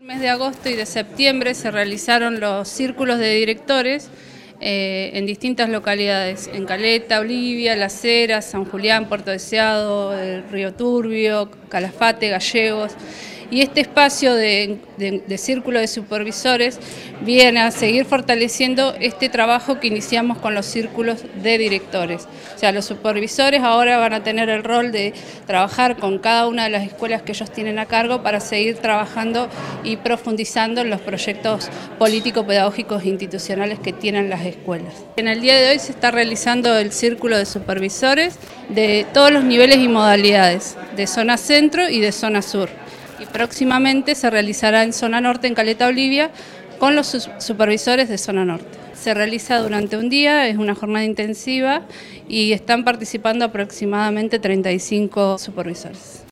En el mes de agosto y de septiembre se realizaron los círculos de directores en distintas localidades, en Caleta, Olivia, Las Heras, San Julián, Puerto Deseado, Río Turbio, Calafate, Gallegos. Y este espacio de círculo de supervisores viene a seguir fortaleciendo este trabajo que iniciamos con los círculos de directores. O sea, los supervisores ahora van a tener el rol de trabajar con cada una de las escuelas que ellos tienen a cargo para seguir trabajando y profundizando en los proyectos político-pedagógicos e institucionales que tienen las escuelas. En el día de hoy se está realizando el círculo de supervisores de todos los niveles y modalidades, de zona centro y de zona sur. Y próximamente se realizará en zona norte, en Caleta, Olivia, con los supervisores de zona norte. Se realiza durante un día, es una jornada intensiva y están participando aproximadamente 35 supervisores.